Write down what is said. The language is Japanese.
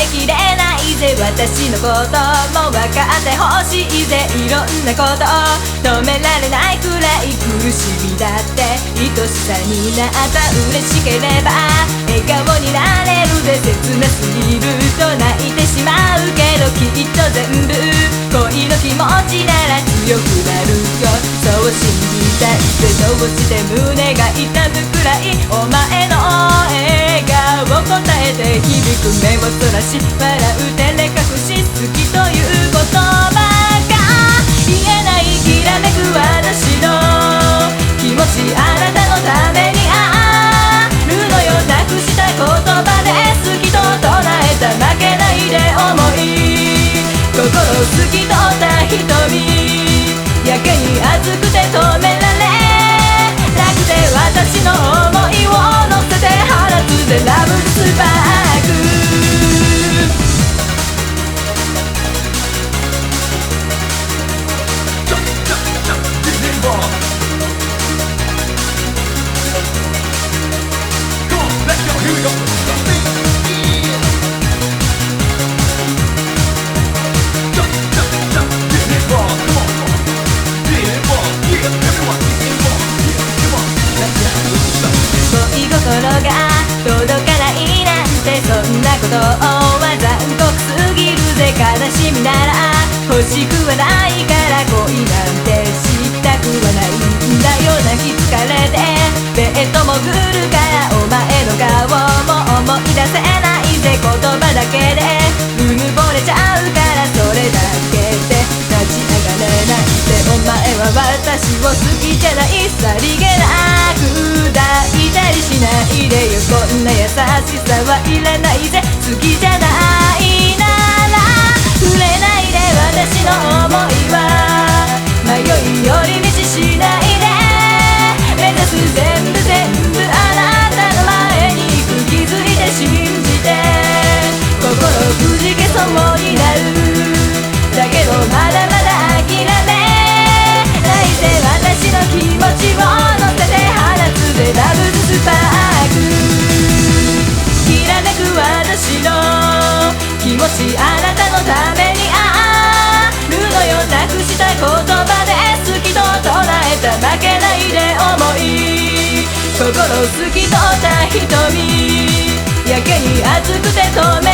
きれないぜ私のことも分かってほしいぜいろんなこと止められないくらい苦しみだって愛しさになった嬉しければ笑顔になれるぜ切なすぎると泣いてしまうけどきっと全部恋の気持ちなら強くなるよそう信じたいぜどうして胸が痛むくらいお前の笑顔答えて響く目をそらし笑う照れ隠し好きという言葉が言えないきらめく私の気持ちあなたのためにあるのよなくした言葉で好きと唱えた負けないで思い心透き通った瞳やけに熱くて止められなくて私の想いを乗せて放つぜラブスパーク恋心が届かないなんてそんなことは残酷すぎるぜ悲しみなら欲しくはないから恋なんてしたくはないんだよ泣き疲れてベッドもぐるからお前の顔も思い出せないぜ言葉だけでうぬぼれちゃうからそれだけで立ち上がれないぜお前は私を好きじゃないさりげなく抱いたりしないでよこんな優しさはいらないぜ好きじゃないなら触れないで私の想いは迷い寄り道しないで目指す全部あなたの前に行く気づいて信じて心くじけそうになるだけどまだまだ諦めないぜ私の気持ちを乗せて放つぜラブスパークきらめく私の気持ちあなたのためにあるのよなくした言葉で好きと唱えた負けないで思い心透き通った瞳やけに熱くて止め